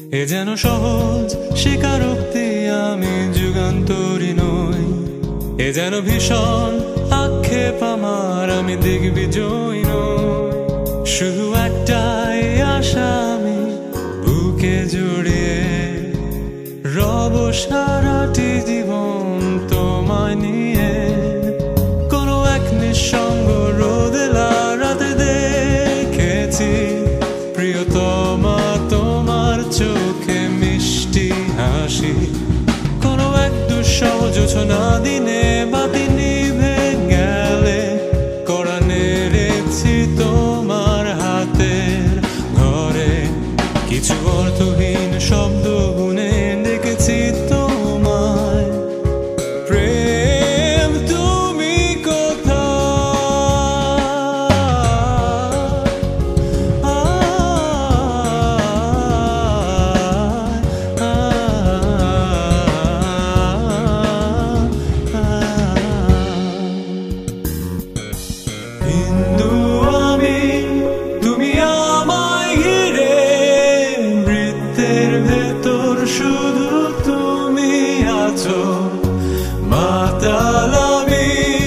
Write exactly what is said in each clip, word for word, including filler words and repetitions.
এ যেন সহজ স্বীকারোক্তি, আমি যুগান্তরী নই। এ যেন ভীষণ আক্ষেপ আমার, আমি দিগ্বিজয়ী নই। শুধু একটাই আশা, আমি বুকে জড়িয়ে রব সারাটি জীবন তোমায় নিয়ে। কোনো এক নিঃসঙ্গ রোদেলা রাতে দেখেছি প্রিয়তমা তোমার চোখে মিষ্টি হাসি। কোনো এক দুঃসহ জোছনা দিনে বাতি নিভে গেলে কড়া নেড়েছি তোমার হাতের ঘরে। কিছু অর্থহীন শব্দ গুনে দেখেছি তোমায়। প্রেম তুমি হিন্দু আমি, তুমি আমায় ঘিরে, বৃত্তের ভেতর শুধু তুমি আছো। মাতাল আমি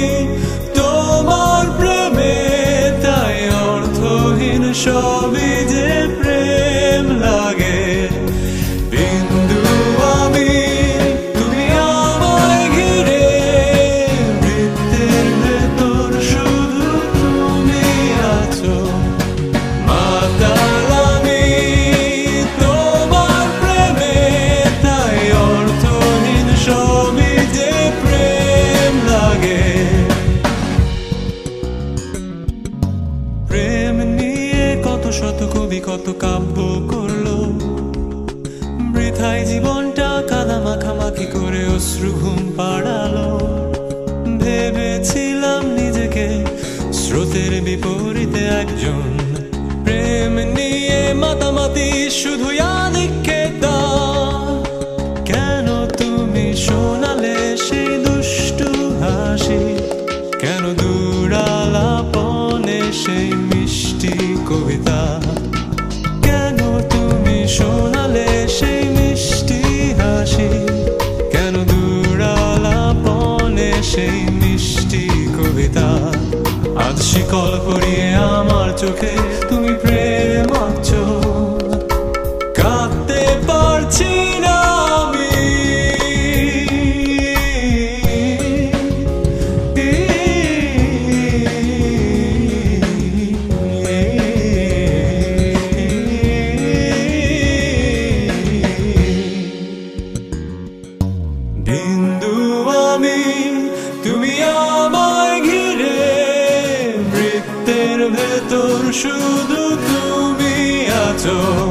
তোমার প্রেমে, তাই অর্থহীন সবই যে প্রেম লাগে। বিন্দু আমি, তুমি আমায় ঘিরে, বৃত্তের ভেতর শুধু তুমি আছো। মাতাল আমি তোমার প্রেমে, তাই অর্থহীন সবই যে প্রেম লাগে। প্রেম নিয়ে কত শত কবি কত কাব্য করলো, বৃথায় জীবনটা কাদা মাখামাখি করে অশ্রু ঘুম পাড়ালো। ভেবেছিলাম নিজেকে স্রোতের বিপরীতে একজন, প্রেম নিয়ে মাতামাতি শুধু আধিক্যতা। কেন তুমি শোনালে সেই দুষ্টু হাসি, কেন দূরালাপনে সেই মিষ্টি কবিতা। কেন তুমি শোনালে সেই মিষ্টি হাসি, কেন দূরালাপনে সেই মিষ্টি কবিতা। আজ শিকল পরিয়ে আমার চোখে তুমি প্রেম আঁকছো, কাঁদতে পারছি না আমি। বিন্দু আমি, তুমি আমায় ঘিরে, বৃত্তের ভেতর শুধু তুমি আছো।